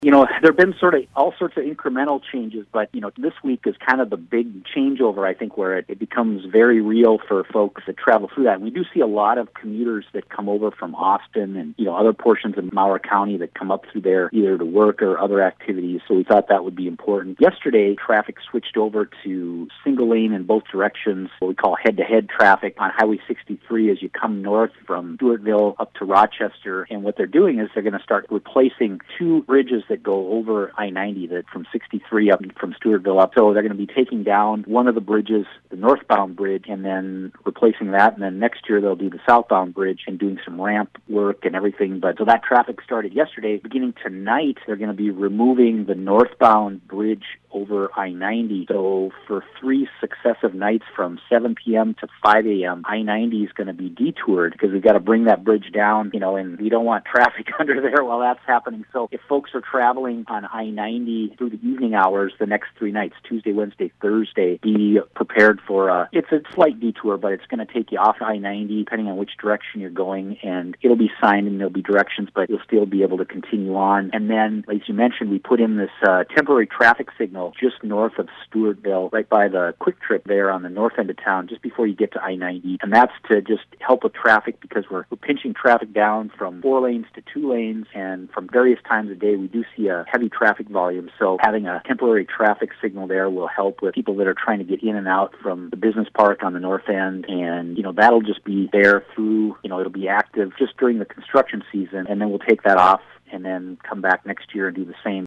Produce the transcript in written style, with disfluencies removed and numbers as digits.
There have been sort of all sorts of incremental changes, but, this week is kind of the big changeover, I think, where it becomes very real for folks that travel through that. And we do see a lot of commuters that come over from Austin and, other portions of Mower County that come up through there either to work or other activities. So we thought that would be important. Yesterday, traffic switched over to single lane in both directions, what we call head-to-head traffic on Highway 63 as you come north from Stewartville up to Rochester. And what they're doing is they're going to start replacing two bridges that go over I-90 that from 63 up from Stewartville up. So they're going to be taking down one of the bridges, the northbound bridge, and then replacing that. And then next year they'll do the southbound bridge and doing some ramp work and everything. But so that traffic started yesterday. Beginning tonight, they're going to be removing the northbound bridge over I-90. So for 3 successive nights from 7 p.m. to 5 a.m., I-90 is going to be detoured because we've got to bring that bridge down, and we don't want traffic under there while that's happening. So if folks are traveling on I-90 through the evening hours the next 3 nights, Tuesday, Wednesday, Thursday, be prepared for it's a slight detour, but it's going to take you off I-90 depending on which direction you're going, and it'll be signed and there'll be directions, but you'll still be able to continue on. And then, as you mentioned, we put in this temporary traffic signal just north of Stewartville, right by the Quick Trip there on the north end of town, just before you get to I-90. And that's to just help with traffic because we're pinching traffic down from 4 lanes to 2 lanes, and from various times of day we do see a heavy traffic volume. So having a temporary traffic signal there will help with people that are trying to get in and out from the business park on the north end. And, that'll just be there through, it'll be active just during the construction season, and then we'll take that off and then come back next year and do the same.